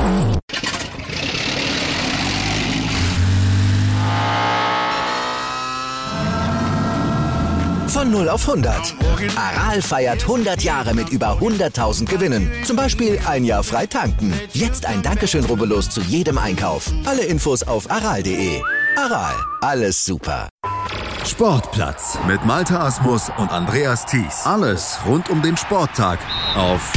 Von 0 auf 100. Aral feiert 100 Jahre mit über 100.000 Gewinnen. Zum Beispiel ein Jahr frei tanken. Jetzt ein Dankeschön, rubbellos zu jedem Einkauf. Alle Infos auf aral.de. Aral, alles super. Sportplatz mit Malte Asmus und Andreas Thies. Alles rund um den Sporttag auf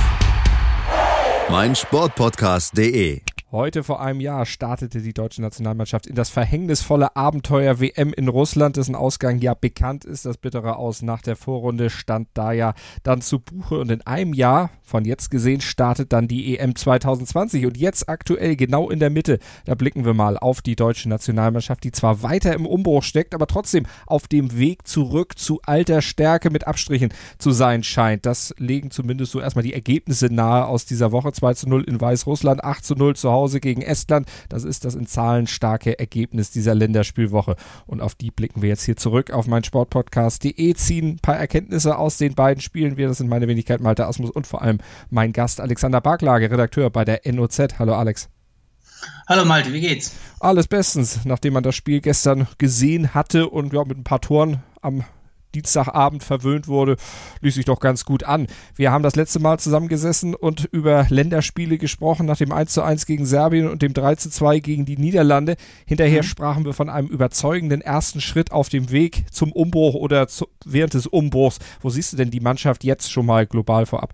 meinsportpodcast.de. Heute vor einem Jahr startete die deutsche Nationalmannschaft in das verhängnisvolle Abenteuer WM in Russland, dessen Ausgang ja bekannt ist. Das bittere Aus nach der Vorrunde stand da ja dann zu Buche und in einem Jahr, von jetzt gesehen, startet dann die EM 2020 und jetzt aktuell genau in der Mitte, da blicken wir mal auf die deutsche Nationalmannschaft, die zwar weiter im Umbruch steckt, aber trotzdem auf dem Weg zurück zu alter Stärke mit Abstrichen zu sein scheint. Das legen zumindest so erstmal die Ergebnisse nahe aus dieser Woche. 2:0 in Weißrussland, 8:0 zu Hause gegen Estland. Das ist das in Zahlen starke Ergebnis dieser Länderspielwoche. Und auf die blicken wir jetzt hier zurück auf meinsportpodcast.de, ziehen ein paar Erkenntnisse aus den beiden Spielen. Das sind meine Wenigkeit Malte Asmus und vor allem mein Gast Alexander Barklage, Redakteur bei der NOZ. Hallo Alex. Hallo Malte, wie geht's? Alles bestens, nachdem man das Spiel gestern gesehen hatte und ja, mit ein paar Toren am Dienstagabend verwöhnt wurde, ließ sich doch ganz gut an. Wir haben das letzte Mal zusammengesessen und über Länderspiele gesprochen, nach dem 1:1 gegen Serbien und dem 3:2 gegen die Niederlande. Hinterher sprachen wir von einem überzeugenden ersten Schritt auf dem Weg zum Umbruch oder während des Umbruchs. Wo siehst du denn die Mannschaft jetzt schon mal global vorab?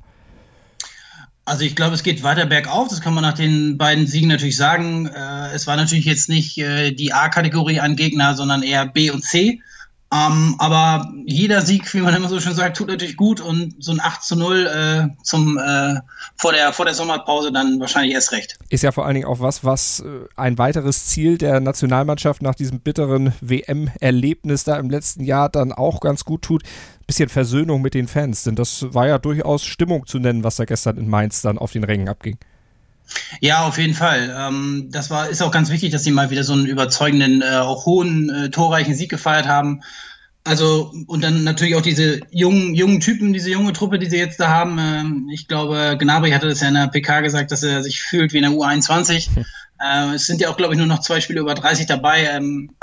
Also ich glaube, es geht weiter bergauf, das kann man nach den beiden Siegen natürlich sagen. Es war natürlich jetzt nicht die A-Kategorie an Gegner, sondern eher B und C. Aber jeder Sieg, wie man immer so schön sagt, tut natürlich gut und so ein 8:0 vor der Sommerpause dann wahrscheinlich erst recht. Ist ja vor allen Dingen auch was ein weiteres Ziel der Nationalmannschaft nach diesem bitteren WM-Erlebnis da im letzten Jahr dann auch ganz gut tut. Bisschen Versöhnung mit den Fans, denn das war ja durchaus Stimmung zu nennen, was da gestern in Mainz dann auf den Rängen abging. Ja, auf jeden Fall. Ist auch ganz wichtig, dass sie mal wieder so einen überzeugenden, auch hohen, torreichen Sieg gefeiert haben. Also, und dann natürlich auch diese jungen Typen, diese junge Truppe, die sie jetzt da haben. Ich glaube, Gnabry hatte das ja in der PK gesagt, dass er sich fühlt wie in der U21. Es sind ja auch, glaube ich, nur noch 2 Spiele über 30 dabei.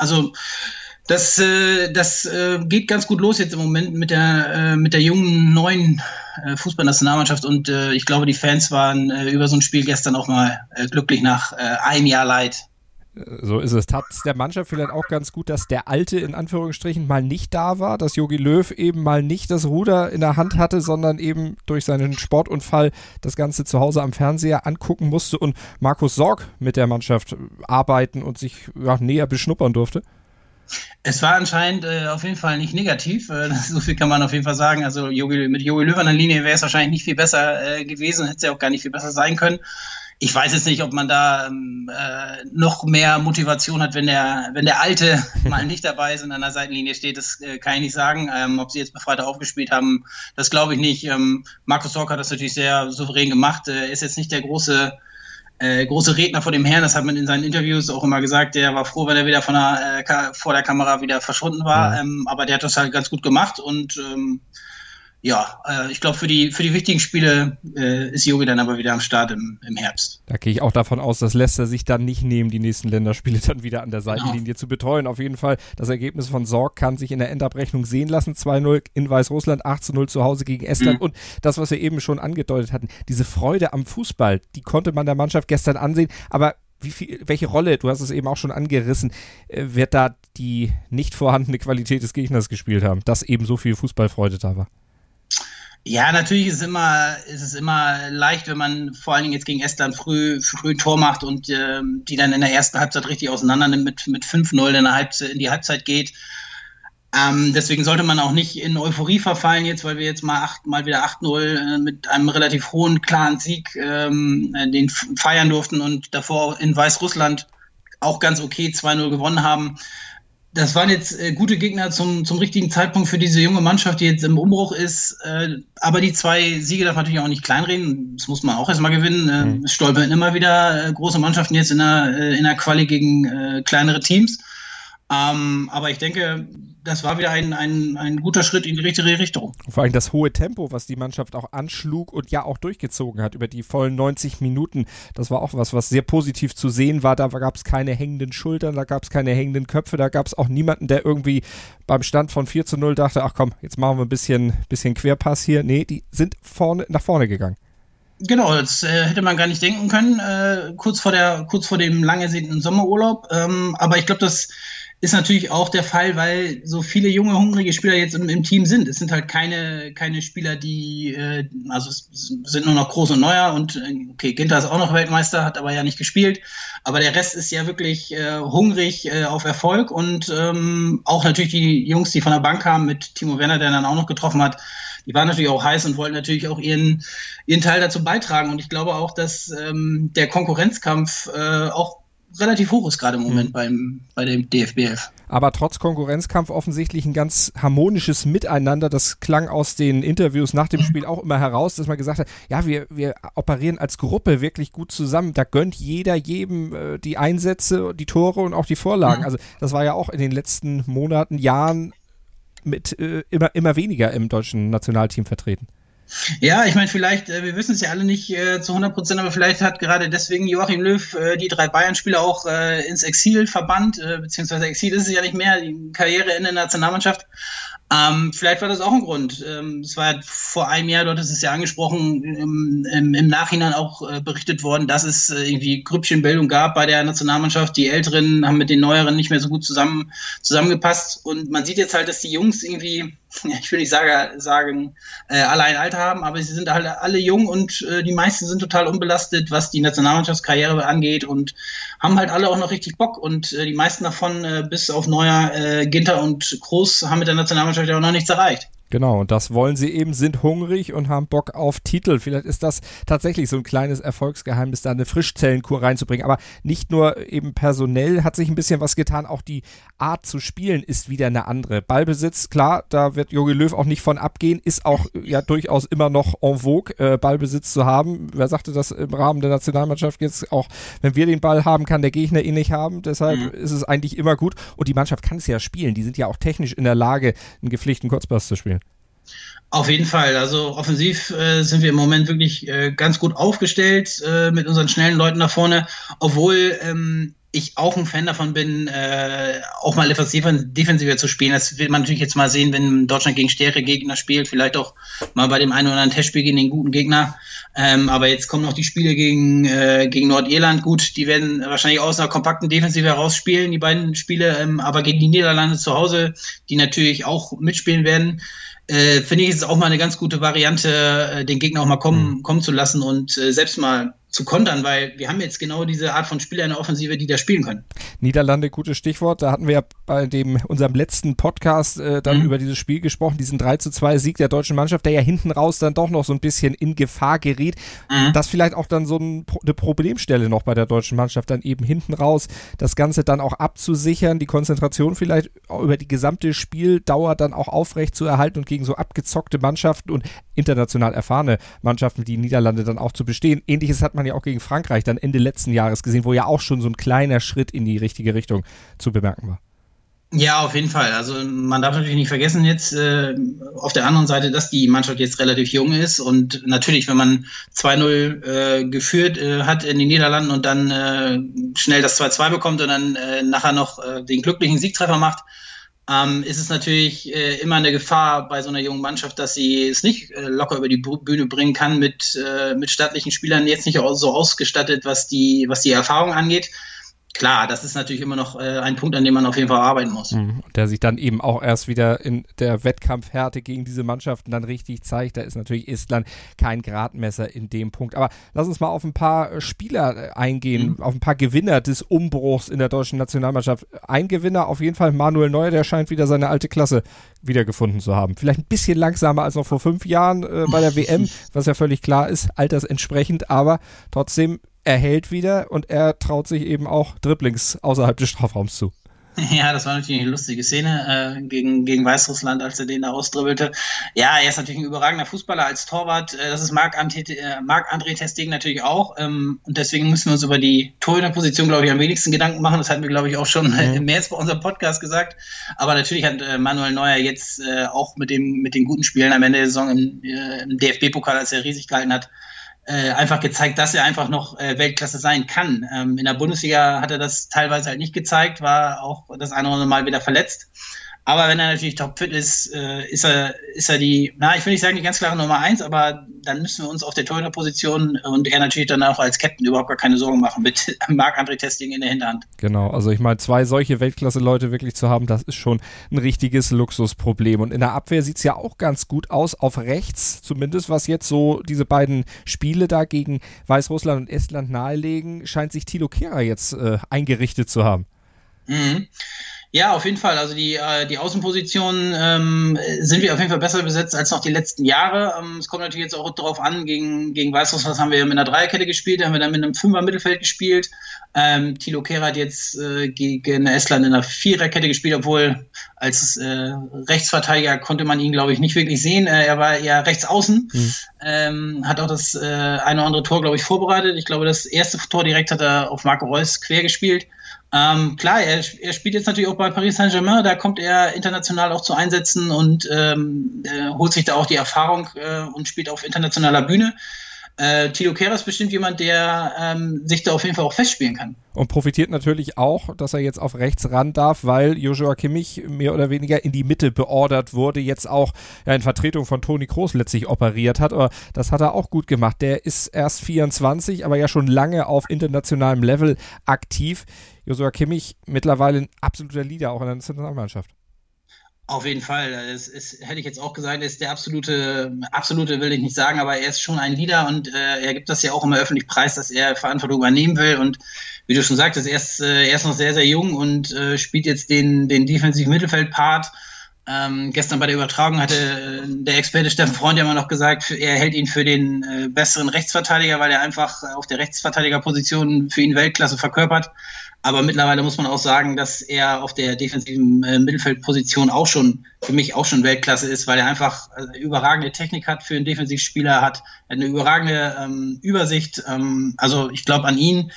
Das geht ganz gut los jetzt im Moment mit der jungen, neuen Fußballnationalmannschaft und ich glaube, die Fans waren über so ein Spiel gestern auch mal glücklich nach einem Jahr Leid. So ist es. Tat es der Mannschaft vielleicht auch ganz gut, dass der Alte in Anführungsstrichen mal nicht da war, dass Jogi Löw eben mal nicht das Ruder in der Hand hatte, sondern eben durch seinen Sportunfall das Ganze zu Hause am Fernseher angucken musste und Markus Sorg mit der Mannschaft arbeiten und sich näher beschnuppern durfte? Es war anscheinend auf jeden Fall nicht negativ, so viel kann man auf jeden Fall sagen. Also mit Jogi Löw an der Linie wäre es wahrscheinlich nicht viel besser gewesen, hätte es ja auch gar nicht viel besser sein können. Ich weiß jetzt nicht, ob man da noch mehr Motivation hat, wenn der Alte mal nicht dabei ist und an der Seitenlinie steht, das kann ich nicht sagen. Ob sie jetzt befreiter aufgespielt haben, das glaube ich nicht. Markus Sorg hat das natürlich sehr souverän gemacht, ist jetzt nicht der große Redner vor dem Herrn, das hat man in seinen Interviews auch immer gesagt, der war froh, wenn er wieder vor der Kamera wieder verschwunden war, aber der hat das halt ganz gut gemacht und ich glaube, für die wichtigen Spiele ist Jogi dann aber wieder am Start im Herbst. Da gehe ich auch davon aus, dass Leicester sich dann nicht nehmen, die nächsten Länderspiele dann wieder an der Seitenlinie zu betreuen. Auf jeden Fall, das Ergebnis von Sorg kann sich in der Endabrechnung sehen lassen. 2:0 in Weißrussland, 8:0 zu Hause gegen Estland. Und das, was wir eben schon angedeutet hatten, diese Freude am Fußball, die konnte man der Mannschaft gestern ansehen. Aber welche Rolle, du hast es eben auch schon angerissen, wird da die nicht vorhandene Qualität des Gegners gespielt haben, dass eben so viel Fußballfreude da war? Ja, natürlich ist es immer leicht, wenn man vor allen Dingen jetzt gegen Estland früh ein Tor macht und die dann in der ersten Halbzeit richtig auseinander nimmt mit 5:0 in die Halbzeit geht. Deswegen sollte man auch nicht in Euphorie verfallen jetzt, weil wir jetzt mal wieder 8:0 mit einem relativ hohen, klaren Sieg den feiern durften und davor in Weißrussland auch ganz okay 2:0 gewonnen haben. Das waren jetzt gute Gegner zum richtigen Zeitpunkt für diese junge Mannschaft, die jetzt im Umbruch ist. Aber die 2 Siege darf man natürlich auch nicht kleinreden. Das muss man auch erstmal gewinnen. Es stolpern immer wieder große Mannschaften jetzt in der Quali gegen kleinere Teams. Aber ich denke, das war wieder ein guter Schritt in die richtige Richtung. Vor allem das hohe Tempo, was die Mannschaft auch anschlug und ja auch durchgezogen hat über die vollen 90 Minuten. Das war auch was sehr positiv zu sehen war. Da gab es keine hängenden Schultern, da gab es keine hängenden Köpfe, da gab es auch niemanden, der irgendwie beim Stand von 4-0 dachte, ach komm, jetzt machen wir ein bisschen Querpass hier. Nee, die sind nach vorne gegangen. Genau, das hätte man gar nicht denken können, kurz vor dem lang ersehnten Sommerurlaub. Aber ich glaube, das ist natürlich auch der Fall, weil so viele junge, hungrige Spieler jetzt im Team sind. Es sind halt keine Spieler, die, also es sind nur noch Groß und Neuer und okay, Ginter ist auch noch Weltmeister, hat aber ja nicht gespielt. Aber der Rest ist ja wirklich hungrig auf Erfolg und auch natürlich die Jungs, die von der Bank kamen mit Timo Werner, der dann auch noch getroffen hat, die waren natürlich auch heiß und wollten natürlich auch ihren Teil dazu beitragen. Und ich glaube auch, dass der Konkurrenzkampf auch relativ hoch ist gerade im Moment bei dem DFB-Elf. Aber trotz Konkurrenzkampf offensichtlich ein ganz harmonisches Miteinander. Das klang aus den Interviews nach dem Spiel auch immer heraus, dass man gesagt hat, ja, wir operieren als Gruppe wirklich gut zusammen. Da gönnt jeder jedem die Einsätze, die Tore und auch die Vorlagen. Also das war ja auch in den letzten Monaten, Jahren mit immer weniger im deutschen Nationalteam vertreten. Ja, ich meine, vielleicht, wir wissen es ja alle nicht zu 100%, aber vielleicht hat gerade deswegen Joachim Löw die 3 Bayern-Spieler auch ins Exil verbannt, beziehungsweise Exil ist es ja nicht mehr, die Karriereende in der Nationalmannschaft. Vielleicht war das auch ein Grund. Es war ja vor einem Jahr, dort ist es ja angesprochen, im Nachhinein auch berichtet worden, dass es irgendwie Grüppchenbildung gab bei der Nationalmannschaft. Die Älteren haben mit den Neueren nicht mehr so gut zusammengepasst. Und man sieht jetzt halt, dass die Jungs irgendwie, ich will nicht sagen, alle ein Alter haben, aber sie sind halt alle jung und die meisten sind total unbelastet, was die Nationalmannschaftskarriere angeht und haben halt alle auch noch richtig Bock. Und die meisten davon, bis auf Neuer, Ginter und Kroos, haben mit der Nationalmannschaft ja auch noch nichts erreicht. Genau, und das wollen sie eben, sind hungrig und haben Bock auf Titel. Vielleicht ist das tatsächlich so ein kleines Erfolgsgeheimnis, da eine Frischzellenkur reinzubringen. Aber nicht nur eben personell hat sich ein bisschen was getan, auch die Art zu spielen ist wieder eine andere. Ballbesitz, klar, da wird Jogi Löw auch nicht von abgehen, ist auch ja durchaus immer noch en vogue, Ballbesitz zu haben. Wer sagte das im Rahmen der Nationalmannschaft jetzt? Auch wenn wir den Ball haben, kann der Gegner ihn nicht haben. Deshalb ist es eigentlich immer gut. Und die Mannschaft kann es ja spielen. Die sind ja auch technisch in der Lage, einen gepflegten Kurzpass zu spielen. Auf jeden Fall. Also offensiv sind wir im Moment wirklich ganz gut aufgestellt mit unseren schnellen Leuten da vorne, obwohl ich auch ein Fan davon bin, auch mal etwas defensiver zu spielen. Das will man natürlich jetzt mal sehen, wenn Deutschland gegen stärkere Gegner spielt, vielleicht auch mal bei dem einen oder anderen Testspiel gegen den guten Gegner. Aber jetzt kommen noch die Spiele gegen Nordirland. Gut, die werden wahrscheinlich aus einer kompakten Defensive herausspielen, die beiden Spiele, aber gegen die Niederlande zu Hause, die natürlich auch mitspielen werden, finde ich, ist es auch mal eine ganz gute Variante, den Gegner auch mal kommen zu lassen und selbst mal zu kontern, weil wir haben jetzt genau diese Art von Spieler in der Offensive, die da spielen können. Niederlande, gutes Stichwort. Da hatten wir ja bei unserem letzten Podcast dann über dieses Spiel gesprochen, diesen 3:2 Sieg der deutschen Mannschaft, der ja hinten raus dann doch noch so ein bisschen in Gefahr geriet. Das vielleicht auch dann so eine Problemstelle noch bei der deutschen Mannschaft, dann eben hinten raus das Ganze dann auch abzusichern, die Konzentration vielleicht auch über die gesamte Spieldauer dann auch aufrecht zu erhalten und gegen so abgezockte Mannschaften und international erfahrene Mannschaften, die Niederlande dann auch zu bestehen. Ähnliches hat man ja auch gegen Frankreich dann Ende letzten Jahres gesehen, wo ja auch schon so ein kleiner Schritt in die richtige Richtung zu bemerken war. Ja, auf jeden Fall. Also man darf natürlich nicht vergessen jetzt auf der anderen Seite, dass die Mannschaft jetzt relativ jung ist und natürlich, wenn man 2-0 geführt hat in den Niederlanden und dann schnell das 2-2 bekommt und dann nachher noch den glücklichen Siegtreffer macht, ist es natürlich immer eine Gefahr bei so einer jungen Mannschaft, dass sie es nicht locker über die Bühne bringen kann mit stattlichen Spielern, jetzt nicht so ausgestattet, was die Erfahrung angeht. Klar, das ist natürlich immer noch ein Punkt, an dem man auf jeden Fall arbeiten muss. Der sich dann eben auch erst wieder in der Wettkampfhärte gegen diese Mannschaften dann richtig zeigt. Da ist natürlich Estland kein Gradmesser in dem Punkt. Aber lass uns mal auf ein paar Spieler eingehen, auf ein paar Gewinner des Umbruchs in der deutschen Nationalmannschaft. Ein Gewinner auf jeden Fall Manuel Neuer, der scheint wieder seine alte Klasse wiedergefunden zu haben. Vielleicht ein bisschen langsamer als noch vor 5 Jahren bei der WM, was ja völlig klar ist, altersentsprechend, aber trotzdem er hält wieder und er traut sich eben auch Dribblings außerhalb des Strafraums zu. Ja, das war natürlich eine lustige Szene gegen Weißrussland, als er den da ausdribbelte. Ja, er ist natürlich ein überragender Fußballer als Torwart. Das ist Marc-André ter Stegen natürlich auch. Und deswegen müssen wir uns über die Torhüterposition, glaube ich, am wenigsten Gedanken machen. Das hatten wir, glaube ich, auch schon im März bei unserem Podcast gesagt. Aber natürlich hat Manuel Neuer jetzt auch mit den guten Spielen am Ende der Saison im DFB-Pokal, als er riesig gehalten hat, einfach gezeigt, dass er einfach noch Weltklasse sein kann. In der Bundesliga hat er das teilweise halt nicht gezeigt, war auch das eine oder andere Mal wieder verletzt. Aber wenn er natürlich topfit ist, ist er die, ich will nicht sagen die ganz klare Nummer 1, aber dann müssen wir uns auf der Torhüterposition und er natürlich dann auch als Captain überhaupt gar keine Sorgen machen mit Marc-André ter Stegen in der Hinterhand. Genau, also ich meine, 2 solche Weltklasse-Leute wirklich zu haben, das ist schon ein richtiges Luxusproblem. Und in der Abwehr sieht es ja auch ganz gut aus, auf rechts, zumindest was jetzt so diese beiden Spiele da gegen Weißrussland und Estland nahelegen, scheint sich Thilo Kehrer jetzt eingerichtet zu haben. Mhm. Ja, auf jeden Fall. Also die Außenpositionen sind wir auf jeden Fall besser besetzt als noch die letzten Jahre. Es kommt natürlich jetzt auch darauf an, gegen Weißrussland haben wir mit einer Dreierkette gespielt, haben wir dann mit einem Fünfer-Mittelfeld gespielt. Thilo Kehrer hat jetzt gegen Estland in einer Viererkette gespielt, obwohl als Rechtsverteidiger konnte man ihn, glaube ich, nicht wirklich sehen. Er war eher rechts außen, hat auch das eine oder andere Tor, glaube ich, vorbereitet. Ich glaube, das erste Tor direkt hat er auf Marco Reus quer gespielt. Klar, er spielt jetzt natürlich auch bei Paris Saint-Germain, da kommt er international auch zu Einsätzen und holt sich da auch die Erfahrung und spielt auf internationaler Bühne. Thilo Kehrer ist bestimmt jemand, der sich da auf jeden Fall auch festspielen kann. Und profitiert natürlich auch, dass er jetzt auf rechts ran darf, weil Joshua Kimmich mehr oder weniger in die Mitte beordert wurde, jetzt auch in Vertretung von Toni Kroos letztlich operiert hat. Aber das hat er auch gut gemacht. Der ist erst 24, aber ja schon lange auf internationalem Level aktiv. Joshua Kimmich mittlerweile ein absoluter Leader auch in der Nationalmannschaft. Auf jeden Fall. Hätte ich jetzt auch gesagt, er ist der absolute will ich nicht sagen, aber er ist schon ein Leader und er gibt das ja auch immer öffentlich preis, dass er Verantwortung übernehmen will und wie du schon sagtest, er ist noch sehr, sehr jung und spielt jetzt den defensiven Mittelfeldpart. Gestern bei der Übertragung hatte der Experte Steffen Freund ja immer noch gesagt, er hält ihn für den besseren Rechtsverteidiger, weil er einfach auf der Rechtsverteidigerposition für ihn Weltklasse verkörpert. Aber mittlerweile muss man auch sagen, dass er auf der defensiven Mittelfeldposition auch schon, für mich auch schon Weltklasse ist, weil er einfach überragende Technik hat für einen Defensivspieler, hat eine überragende Übersicht. Also ich glaube, an ihn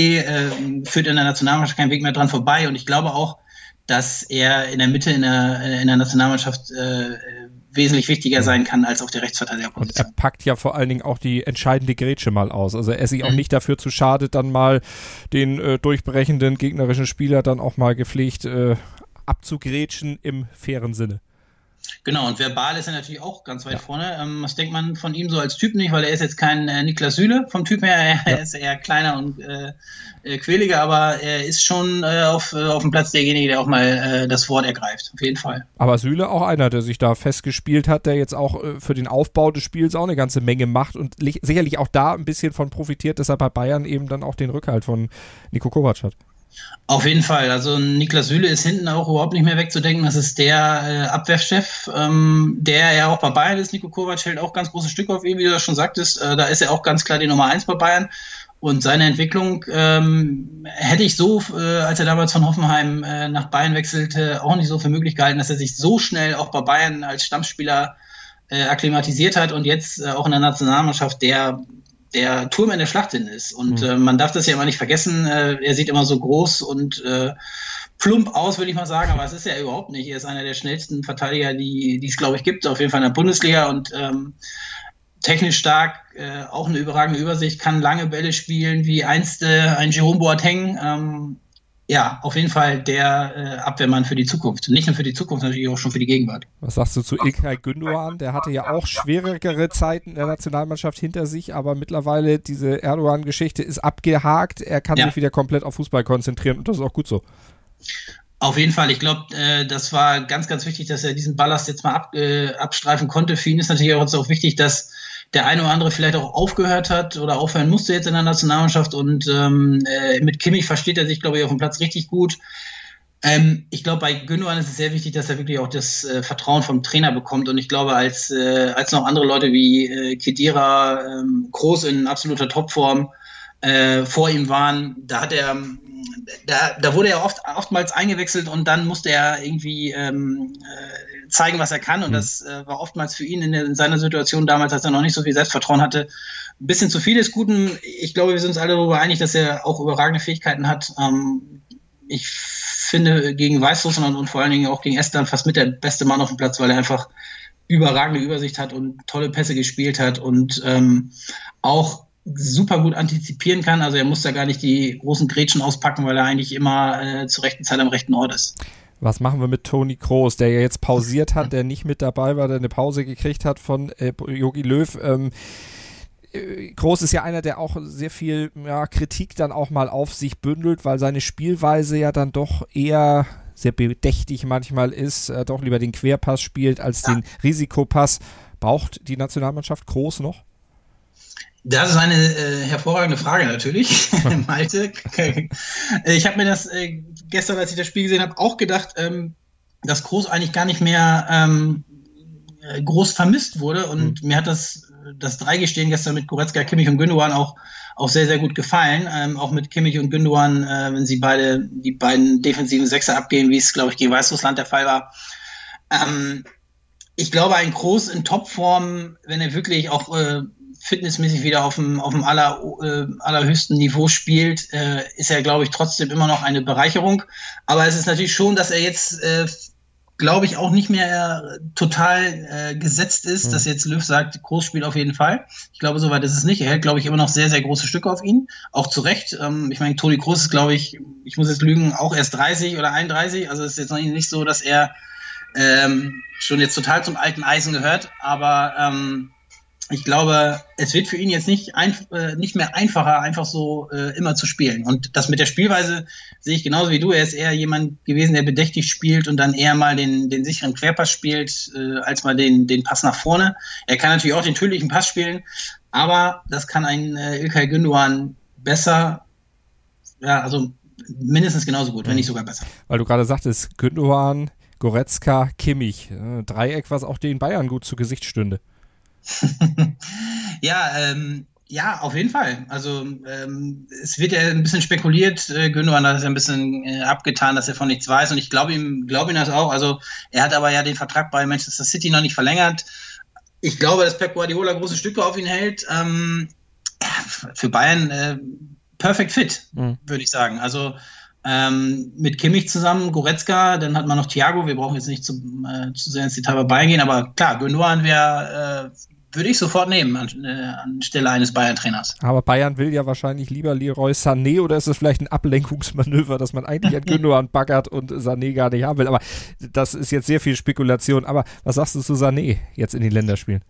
führt in der Nationalmannschaft kein Weg mehr dran vorbei. Und ich glaube auch, dass er in der Mitte in der Nationalmannschaft wesentlich wichtiger sein kann als auf der Rechtsverteidigerposition. Und er packt ja vor allen Dingen auch die entscheidende Grätsche mal aus. Also er ist sich auch nicht dafür zu schade, dann mal den durchbrechenden gegnerischen Spieler dann auch mal gepflegt abzugrätschen im fairen Sinne. Genau, und verbal ist er natürlich auch ganz weit vorne. Was denkt man von ihm so als Typ nicht? Weil er ist jetzt kein Niklas Süle vom Typ her. Er ist eher kleiner und quäliger, aber er ist schon auf dem Platz derjenige, der auch mal das Wort ergreift. Auf jeden Fall. Aber Süle auch einer, der sich da festgespielt hat, der jetzt auch für den Aufbau des Spiels auch eine ganze Menge macht und sicherlich auch da ein bisschen von profitiert, dass er bei Bayern eben dann auch den Rückhalt von Niko Kovac hat. Auf jeden Fall. Also Niklas Süle ist hinten auch überhaupt nicht mehr wegzudenken. Das ist der Abwehrchef, der ja auch bei Bayern ist. Niko Kovac hält auch ganz großes Stück auf ihn, wie du das schon sagtest. Da ist er auch ganz klar die Nummer 1 bei Bayern. Und seine Entwicklung hätte ich so, als er damals von Hoffenheim nach Bayern wechselte, auch nicht so für möglich gehalten, dass er sich so schnell auch bei Bayern als Stammspieler akklimatisiert hat und jetzt auch in der Nationalmannschaft der Turm in der Schlacht ist. Und man darf das ja immer nicht vergessen. Er sieht immer so groß und plump aus, würde ich mal sagen, aber es ist er überhaupt nicht. Er ist einer der schnellsten Verteidiger, die es, glaube ich, gibt, auf jeden Fall in der Bundesliga und technisch stark, auch eine überragende Übersicht, kann lange Bälle spielen, wie einst ein Jerome Boateng. Ja, auf jeden Fall der Abwehrmann für die Zukunft. Nicht nur für die Zukunft, natürlich auch schon für die Gegenwart. Was sagst du zu İlkay Gündoğan? Der hatte ja auch schwierigere Zeiten in der Nationalmannschaft hinter sich, aber mittlerweile diese Erdogan-Geschichte ist abgehakt. Er kann sich wieder komplett auf Fußball konzentrieren und das ist auch gut so. Auf jeden Fall. Ich glaube, das war ganz, ganz wichtig, dass er diesen Ballast jetzt mal abstreifen konnte. Für ihn ist natürlich auch wichtig, dass der eine oder andere vielleicht auch aufgehört hat oder aufhören musste jetzt in der Nationalmannschaft und mit Kimmich versteht er sich, glaube ich, auf dem Platz richtig gut. Ich glaube, bei Gündoğan ist es sehr wichtig, dass er wirklich auch das Vertrauen vom Trainer bekommt und ich glaube, als noch andere Leute wie Khedira, Kroos in absoluter Topform, vor ihm waren. Da wurde er oftmals eingewechselt und dann musste er irgendwie zeigen, was er kann. Und das war oftmals für ihn in seiner Situation damals, als er noch nicht so viel Selbstvertrauen hatte, ein bisschen zu viel des Guten. Ich glaube, wir sind uns alle darüber einig, dass er auch überragende Fähigkeiten hat. Ich finde, gegen Weißrussland und vor allen Dingen auch gegen Estland fast mit der beste Mann auf dem Platz, weil er einfach überragende Übersicht hat und tolle Pässe gespielt hat und auch super gut antizipieren kann. Also er muss da gar nicht die großen Grätschen auspacken, weil er eigentlich immer zur rechten Zeit am rechten Ort ist. Was machen wir mit Toni Kroos, der ja jetzt pausiert hat, der nicht mit dabei war, der eine Pause gekriegt hat von Jogi Löw? Kroos ist ja einer, der auch sehr viel Kritik dann auch mal auf sich bündelt, weil seine Spielweise ja dann doch eher sehr bedächtig manchmal ist, doch lieber den Querpass spielt als den Risikopass. Braucht die Nationalmannschaft Kroos noch? Das ist eine hervorragende Frage natürlich, Malte. Ich habe mir das gestern, als ich das Spiel gesehen habe, auch gedacht, dass Kroos eigentlich gar nicht mehr groß vermisst wurde und mir hat das 3-Gestehen gestern mit Goretzka, Kimmich und Gündogan auch sehr, sehr gut gefallen. Auch mit Kimmich und Gündogan, wenn sie die beiden defensiven Sechser abgehen, wie es, glaube ich, gegen Weißrussland der Fall war. Ich glaube, ein Kroos in Topform, wenn er wirklich auch fitnessmäßig wieder auf dem allerhöchsten Niveau spielt, ist er, glaube ich, trotzdem immer noch eine Bereicherung. Aber es ist natürlich schon, dass er jetzt glaube ich, auch nicht mehr total gesetzt ist, dass jetzt Löw sagt, Kroos spielt auf jeden Fall. Ich glaube, soweit ist es nicht. Er hält, glaube ich, immer noch sehr, sehr große Stücke auf ihn. Auch zu Recht. Ich meine, Toni Kroos ist, glaube ich muss jetzt lügen, auch erst 30 oder 31. Also es ist jetzt noch nicht so, dass er schon jetzt total zum alten Eisen gehört. Aber ich glaube, es wird für ihn jetzt nicht mehr einfacher, einfach so immer zu spielen. Und das mit der Spielweise sehe ich genauso wie du. Er ist eher jemand gewesen, der bedächtig spielt und dann eher mal den sicheren Querpass spielt, als mal den Pass nach vorne. Er kann natürlich auch den tödlichen Pass spielen, aber das kann ein İlkay Gündoğan besser, also mindestens genauso gut, wenn nicht sogar besser. Weil du gerade sagtest, Gündoğan, Goretzka, Kimmich, Dreieck, was auch den Bayern gut zu Gesicht stünde. Ja, auf jeden Fall. Also es wird ja ein bisschen spekuliert. Gündoğan hat es ja ein bisschen abgetan, dass er von nichts weiß. Und ich glaube ihm das auch. Also er hat aber ja den Vertrag bei Manchester City noch nicht verlängert. Ich glaube, dass Pep Guardiola große Stücke auf ihn hält. Für Bayern perfect fit, würde ich sagen. Also mit Kimmich zusammen, Goretzka, dann hat man noch Thiago. Wir brauchen jetzt nicht zu sehr ins Detail bei Bayern gehen, aber klar, Gündoğan würde ich sofort nehmen anstelle eines Bayern-Trainers. Aber Bayern will ja wahrscheinlich lieber Leroy Sané, oder ist es vielleicht ein Ablenkungsmanöver, dass man eigentlich an Gündoğan baggert und Sané gar nicht haben will? Aber das ist jetzt sehr viel Spekulation. Aber was sagst du zu Sané jetzt in den Länderspielen?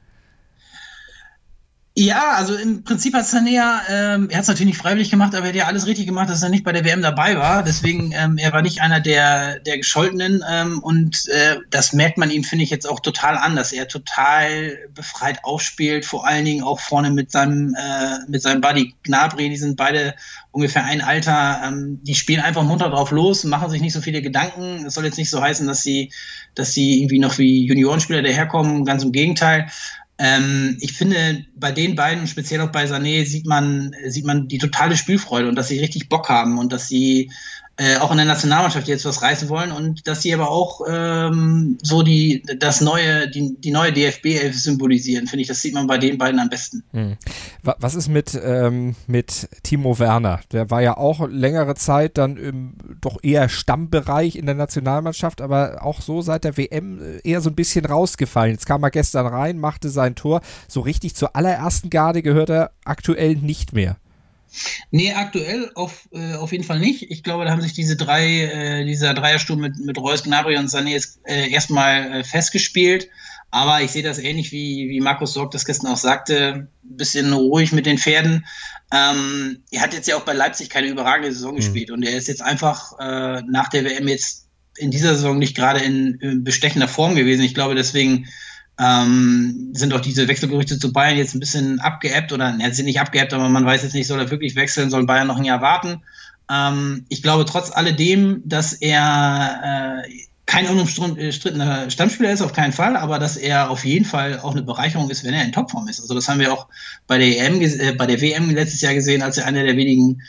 Ja, also im Prinzip hat Sané er hat es natürlich nicht freiwillig gemacht, aber er hat ja alles richtig gemacht, dass er nicht bei der WM dabei war. Deswegen, er war nicht einer der Gescholtenen und das merkt man ihm, finde ich, jetzt auch total an, dass er total befreit aufspielt, vor allen Dingen auch vorne mit seinem Buddy Gnabry, die sind beide ungefähr ein Alter, die spielen einfach munter drauf los, machen sich nicht so viele Gedanken. Es soll jetzt nicht so heißen, dass sie irgendwie noch wie Juniorenspieler daherkommen, ganz im Gegenteil. Ich finde, bei den beiden, speziell auch bei Sané, sieht man die totale Spielfreude und dass sie richtig Bock haben und dass sie auch in der Nationalmannschaft jetzt was reißen wollen und dass sie aber auch so die neue DFB-11 symbolisieren, finde ich, das sieht man bei den beiden am besten. Was ist mit Timo Werner? Der war ja auch längere Zeit dann im doch eher Stammbereich in der Nationalmannschaft, aber auch so seit der WM eher so ein bisschen rausgefallen. Jetzt kam er gestern rein, machte sein Tor. So richtig zur allerersten Garde gehört er aktuell nicht mehr. Nee, aktuell auf jeden Fall nicht. Ich glaube, da haben sich dieser Dreiersturm mit Reus, Gnabry und Sané jetzt erstmal festgespielt. Aber ich sehe das ähnlich wie Markus Sorg das gestern auch sagte, ein bisschen ruhig mit den Pferden. Er hat jetzt ja auch bei Leipzig keine überragende Saison gespielt und er ist jetzt einfach nach der WM jetzt in dieser Saison nicht gerade in bestechender Form gewesen. Ich glaube, deswegen sind auch diese Wechselgerüchte zu Bayern jetzt ein bisschen abgeebbt oder sind nicht abgeebbt, aber man weiß jetzt nicht, soll er wirklich wechseln, soll Bayern noch ein Jahr warten. Ich glaube trotz alledem, dass er kein unumstrittener Stammspieler ist, auf keinen Fall, aber dass er auf jeden Fall auch eine Bereicherung ist, wenn er in Topform ist. Also das haben wir auch bei der WM letztes Jahr gesehen, als er einer der wenigen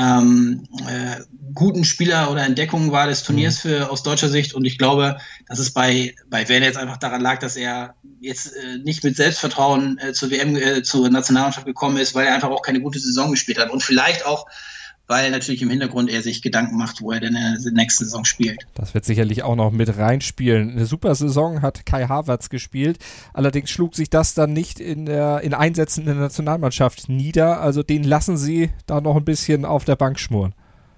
guten Spieler oder Entdeckungen war des Turniers aus deutscher Sicht. Und ich glaube, dass es bei Werder jetzt einfach daran lag, dass er jetzt nicht mit Selbstvertrauen zur Nationalmannschaft gekommen ist, weil er einfach auch keine gute Saison gespielt hat. Und vielleicht auch, weil natürlich im Hintergrund er sich Gedanken macht, wo er denn in der nächsten Saison spielt. Das wird sicherlich auch noch mit reinspielen. Eine super Saison hat Kai Havertz gespielt, allerdings schlug sich das dann nicht in Einsätzen in der Nationalmannschaft nieder, also den lassen sie da noch ein bisschen auf der Bank schmoren.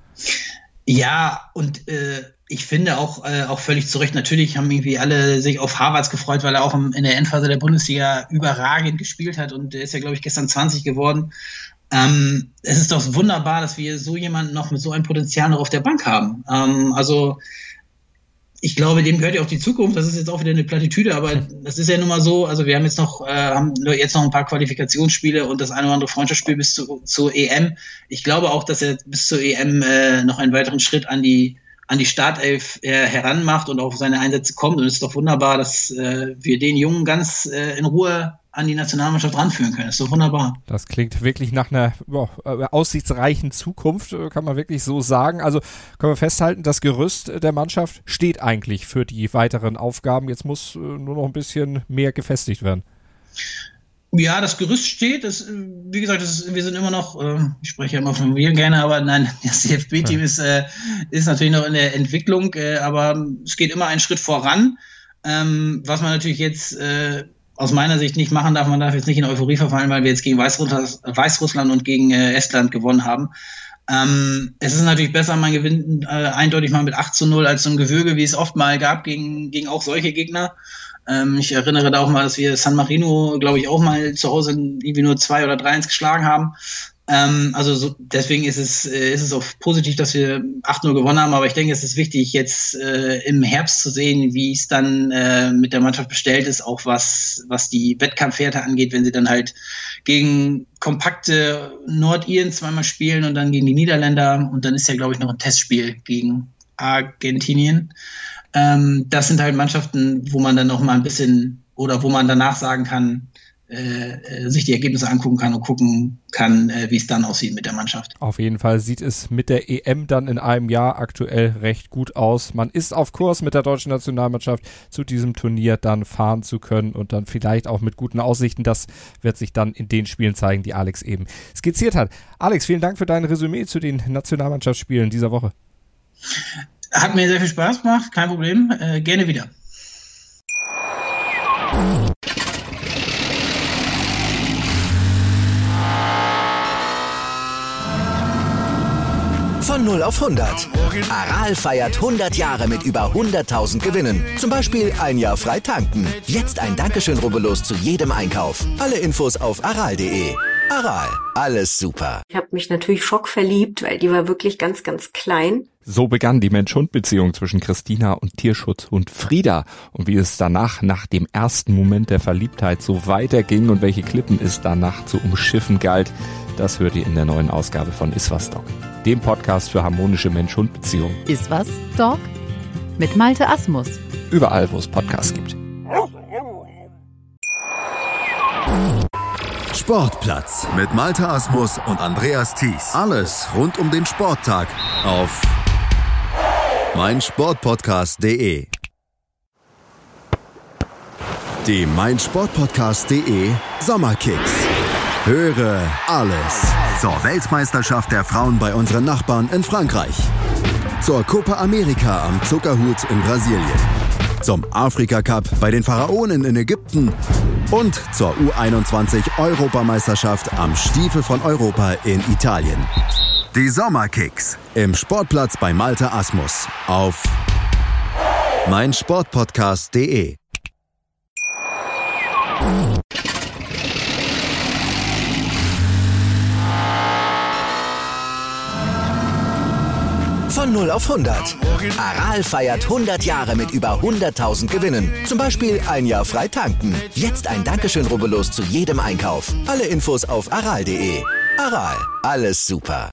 Ja, und ich finde auch völlig zu Recht, natürlich haben irgendwie alle sich auf Havertz gefreut, weil er auch in der Endphase der Bundesliga überragend gespielt hat und der ist ja, glaube ich, gestern 20 geworden. Es ist doch wunderbar, dass wir so jemanden noch mit so einem Potenzial noch auf der Bank haben. Also ich glaube, dem gehört ja auch die Zukunft. Das ist jetzt auch wieder eine Plattitüde, aber das ist ja nun mal so. Also wir haben jetzt noch ein paar Qualifikationsspiele und das eine oder andere Freundschaftsspiel bis zur EM. Ich glaube auch, dass er bis zur EM noch einen weiteren Schritt an die Startelf heranmacht und auf seine Einsätze kommt. Und es ist doch wunderbar, dass wir den Jungen ganz in Ruhe an die Nationalmannschaft ranführen können. Das ist doch wunderbar. Das klingt wirklich nach einer aussichtsreichen Zukunft, kann man wirklich so sagen. Also können wir festhalten, das Gerüst der Mannschaft steht eigentlich für die weiteren Aufgaben. Jetzt muss nur noch ein bisschen mehr gefestigt werden. Ja, das Gerüst steht. Wie gesagt, wir sind immer noch, ich spreche ja immer von mir gerne, aber nein, das DFB-Team ist natürlich noch in der Entwicklung, aber es geht immer einen Schritt voran. Was man natürlich jetzt aus meiner Sicht nicht machen darf, man darf jetzt nicht in Euphorie verfallen, weil wir jetzt gegen Weißrussland und gegen Estland gewonnen haben. Es ist natürlich besser, man gewinnt eindeutig mal mit 8-0 als so ein Gewürge, wie es oft mal gab gegen auch solche Gegner. Ich erinnere da auch mal, dass wir San Marino, glaube ich, auch mal zu Hause irgendwie nur 2 oder 3-1 geschlagen haben. Deswegen ist es auch positiv, dass wir 8-0 gewonnen haben, aber ich denke, es ist wichtig, jetzt im Herbst zu sehen, wie es dann mit der Mannschaft bestellt ist, auch was die Wettkampfwerte angeht, wenn sie dann halt gegen kompakte Nordiren zweimal spielen und dann gegen die Niederländer und dann ist ja, glaube ich, noch ein Testspiel gegen Argentinien. Das sind halt Mannschaften, wo man dann noch mal ein bisschen oder wo man danach sagen kann, sich die Ergebnisse angucken kann und gucken kann, wie es dann aussieht mit der Mannschaft. Auf jeden Fall sieht es mit der EM dann in einem Jahr aktuell recht gut aus. Man ist auf Kurs mit der deutschen Nationalmannschaft zu diesem Turnier dann fahren zu können und dann vielleicht auch mit guten Aussichten. Das wird sich dann in den Spielen zeigen, die Alex eben skizziert hat. Alex, vielen Dank für dein Resümee zu den Nationalmannschaftsspielen dieser Woche. Hat mir sehr viel Spaß gemacht, kein Problem. Gerne wieder. Von 0 auf 100. Aral feiert 100 Jahre mit über 100.000 Gewinnen. Zum Beispiel ein Jahr frei tanken. Jetzt ein Dankeschön, rubbellos zu jedem Einkauf. Alle Infos auf aral.de. Aral, alles super. Ich habe mich natürlich schockverliebt, weil die war wirklich ganz, ganz klein. So begann die Mensch-Hund-Beziehung zwischen Christina und Tierschutzhund Frieda. Und wie es danach, nach dem ersten Moment der Verliebtheit, so weiterging und welche Klippen es danach zu umschiffen galt, das hört ihr in der neuen Ausgabe von Iswas Dog, dem Podcast für harmonische Mensch-Hund-Beziehungen. Iswas Dog mit Malte Asmus. Überall, wo es Podcasts gibt. Sportplatz mit Malte Asmus und Andreas Thies. Alles rund um den Sporttag auf meinsportpodcast.de. Die meinsportpodcast.de Sommerkicks. Höre alles zur Weltmeisterschaft der Frauen bei unseren Nachbarn in Frankreich, zur Copa America am Zuckerhut in Brasilien, zum Afrika-Cup bei den Pharaonen in Ägypten und zur U21-Europameisterschaft am Stiefel von Europa in Italien. Die Sommerkicks im Sportplatz bei Malte Asmus auf meinsportpodcast.de. Von 0 auf 100. Aral feiert 100 Jahre mit über 100.000 Gewinnen. Zum Beispiel ein Jahr frei tanken. Jetzt ein Dankeschön, rubbellos zu jedem Einkauf. Alle Infos auf aral.de. Aral, alles super.